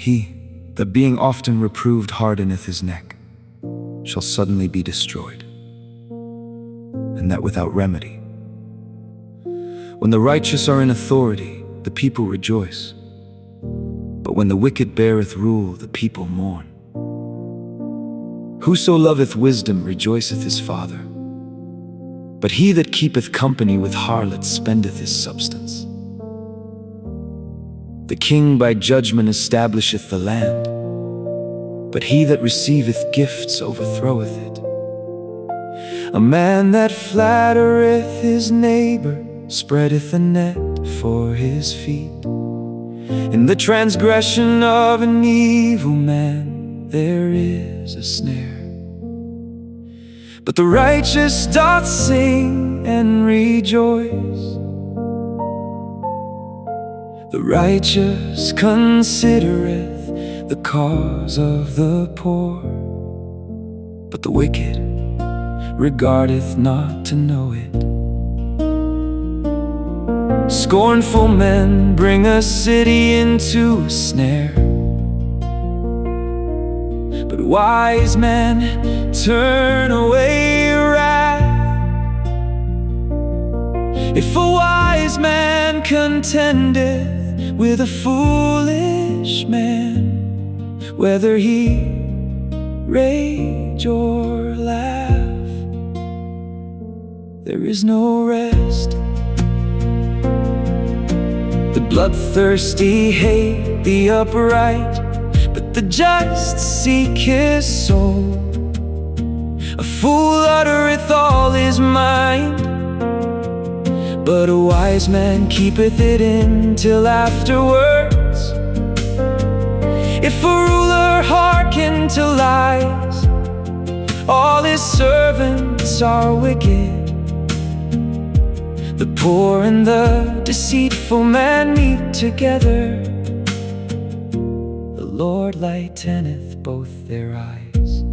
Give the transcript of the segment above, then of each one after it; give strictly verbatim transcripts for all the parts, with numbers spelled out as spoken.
He, that being often reproved hardeneth his neck, shall suddenly be destroyed, and that without remedy. When the righteous are in authority, the people rejoice, but when the wicked beareth rule, the people mourn. Whoso loveth wisdom rejoiceth his father, but he that keepeth company with harlots spendeth his substance. The king by judgment establisheth the land, but he that receiveth gifts overthroweth it. A man that flattereth his neighbor spreadeth a net for his feet. In the transgression of an evil man there is a snare, but the righteous doth sing and rejoice. The righteous considereth the cause of the poor, but the wicked regardeth not to know it. Scornful men bring a city into a snare, but wise men turn away wrath. If a wise man contendeth with a foolish man, whether he rage or laugh, there is no rest. The bloodthirsty hate the upright, but the just seek his soul. A fool uttereth all his mind, but a wise man keepeth it in till afterwards. If a ruler hearken to lies, all his servants are wicked. The poor and the deceitful man meet together. The Lord lighteneth both their eyes.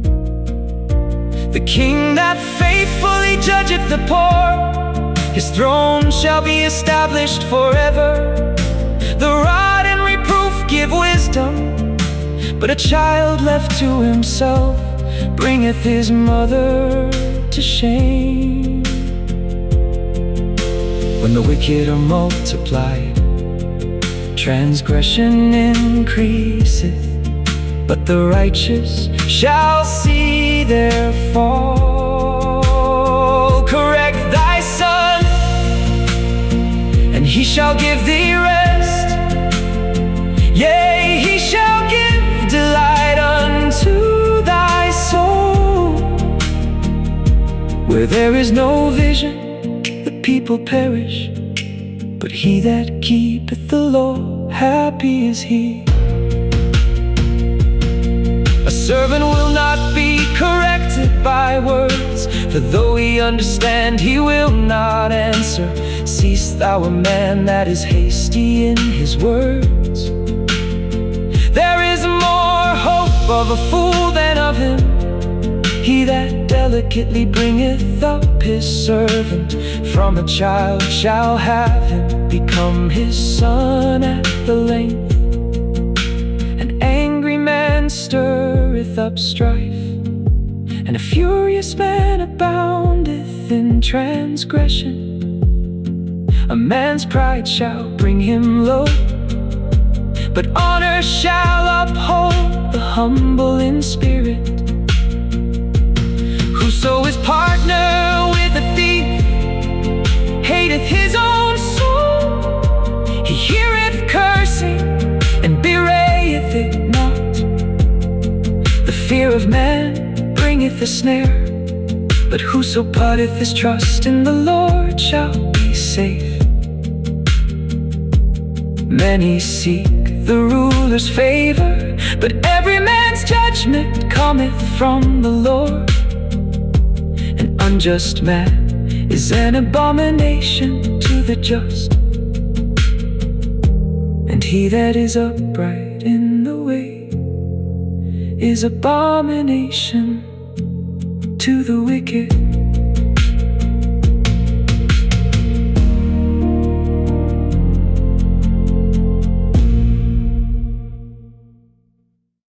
The king that faithfully judgeth the poor, his throne shall be established forever. The rod and reproof give wisdom, but a child left to himself bringeth his mother to shame. When the wicked are multiplied, transgression increaseth, but the righteous shall see their fall. Correct thy son, and he shall give thee rest. Yea, he shall give delight unto thy soul. Where there is no vision, the people perish, but he that keepeth the law, happy is he. A servant will not be corrected by words, for though he understand, he will not answer. Seest thou a man that is hasty in his words? There is more hope of a fool than of him. He that delicately bringeth up his servant, from a child shall have him become his son at the length. An angry man stirreth up strife, and a furious man aboundeth in transgression. A man's pride shall bring him low, but honor shall uphold the humble in spirit. Whoso is partner with a thief hateth his own soul. He heareth cursing and bewrayeth it not. The fear of man bringeth a snare, but whoso putteth his trust in the Lord shall be safe. Many seek the ruler's favor, but every man's judgment cometh from the Lord. An unjust man is an abomination to the just, and he that is upright in the way is abomination to the wicked.